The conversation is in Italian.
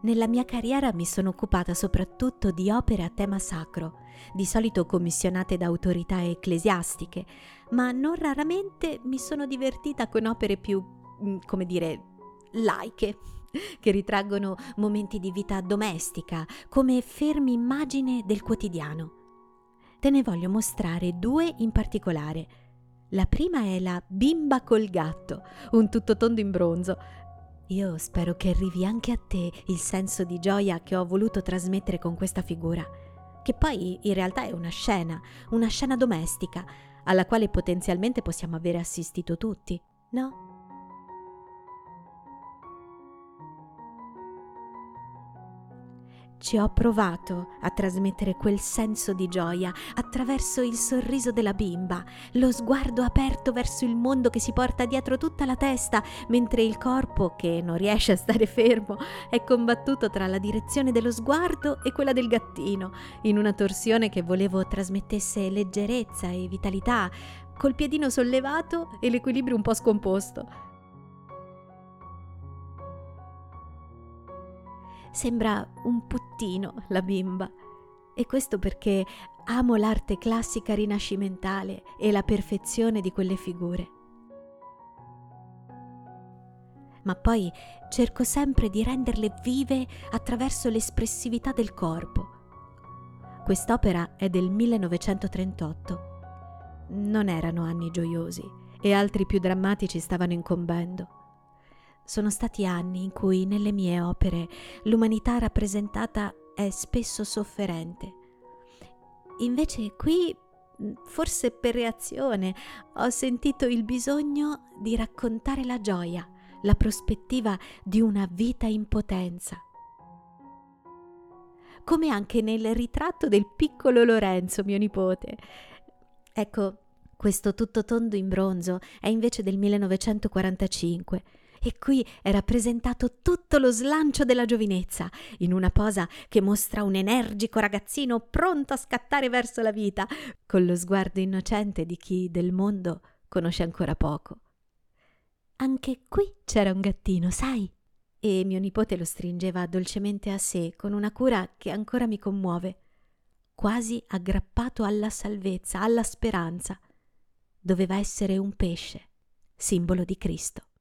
Nella mia carriera mi sono occupata soprattutto di opere a tema sacro, di solito commissionate da autorità ecclesiastiche, ma non raramente mi sono divertita con opere più, laiche, che ritraggono momenti di vita domestica, come fermi immagine del quotidiano. Te ne voglio mostrare due in particolare. La prima è la Bimba col gatto, un tuttotondo in bronzo. Io spero che arrivi anche a te il senso di gioia che ho voluto trasmettere con questa figura, che poi in realtà è una scena domestica, alla quale potenzialmente possiamo avere assistito tutti, no? Ci ho provato a trasmettere quel senso di gioia attraverso il sorriso della bimba, lo sguardo aperto verso il mondo che si porta dietro tutta la testa, mentre il corpo, che non riesce a stare fermo, è combattuto tra la direzione dello sguardo e quella del gattino, in una torsione che volevo trasmettesse leggerezza e vitalità, col piedino sollevato e l'equilibrio un po' scomposto. Sembra un puttino la bimba, e questo perché amo l'arte classica rinascimentale e la perfezione di quelle figure. Ma poi cerco sempre di renderle vive attraverso l'espressività del corpo. Quest'opera è del 1938. Non erano anni gioiosi e altri più drammatici stavano incombendo. Sono stati anni in cui nelle mie opere l'umanità rappresentata è spesso sofferente. Invece qui, forse per reazione, ho sentito il bisogno di raccontare la gioia, la prospettiva di una vita in potenza. Come anche nel ritratto del piccolo Lorenzo, mio nipote. Ecco, questo tuttotondo in bronzo è invece del 1945 e qui è rappresentato tutto lo slancio della giovinezza, in una posa che mostra un energico ragazzino pronto a scattare verso la vita, con lo sguardo innocente di chi del mondo conosce ancora poco. Anche qui c'era un gattino, sai? E mio nipote lo stringeva dolcemente a sé, con una cura che ancora mi commuove, quasi aggrappato alla salvezza, alla speranza. Doveva essere un pesce, simbolo di Cristo.